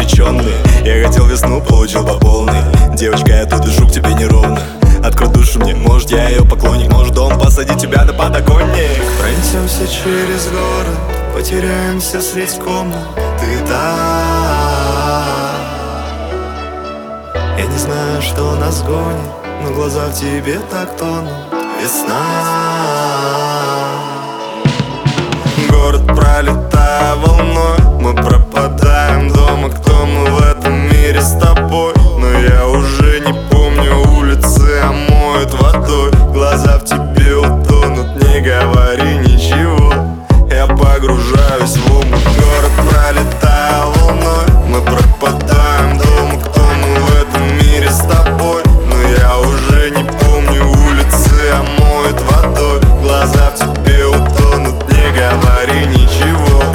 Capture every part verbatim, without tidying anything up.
обреченные. Я хотел весну, получил по полной. Девочка, я тут дышу к тебе неровно. Открой душу мне, может я ее поклонник. Может дом посадить тебя на подоконник. Пронесемся через город, потеряемся средь комнат. Ты да. Я не знаю, что нас гонит, но глаза в тебе так тонут. Весна. Город, пролетая волной, мы пропадаем дома. Кто мы в этом мире с тобой? Но я уже не помню улицы, омоют водой. Глаза в тебе утонут, не говори ничего. Я погружаюсь в омут. Город, пролетая волной, мы пропадаем дома. Кто мы в этом мире с тобой? Но я уже не помню улицы, омоют водой. Глаза в тебе утонут, не говори ничего.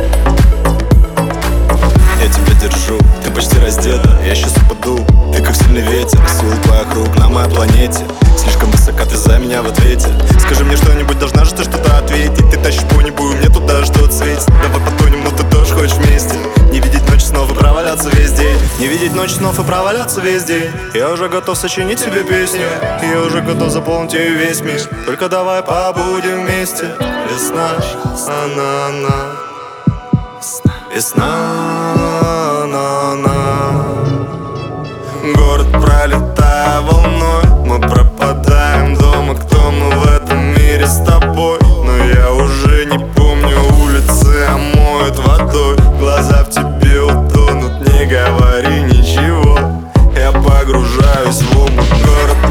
Я тебя держу, ты почти раздета, я сейчас упаду. Ты как сильный ветер, сил твоих рук на моей планете. Слишком высока, ты за меня в ответе. Скажи мне что-нибудь, должна же ты что-то ответить. Ты тащишь по небу, и мне туда что-то светит. Давай потонем, но ты тоже хочешь вместе. Не видеть ночи снов и проваляться весь день. Не видеть ночи снов и проваляться весь день. Я уже готов сочинить тебе песню. Я уже готов заполнить ее весь мир. Только давай побудем вместе. Весна, она, она. Весна, она, она. Город, пролетая волной, мы пропадаем дома. Кто мы в этом мире с тобой? Но я уже не помню улицы, омоют водой. Глаза в тебе утонут, не говори ничего. Я погружаюсь в омут. Город,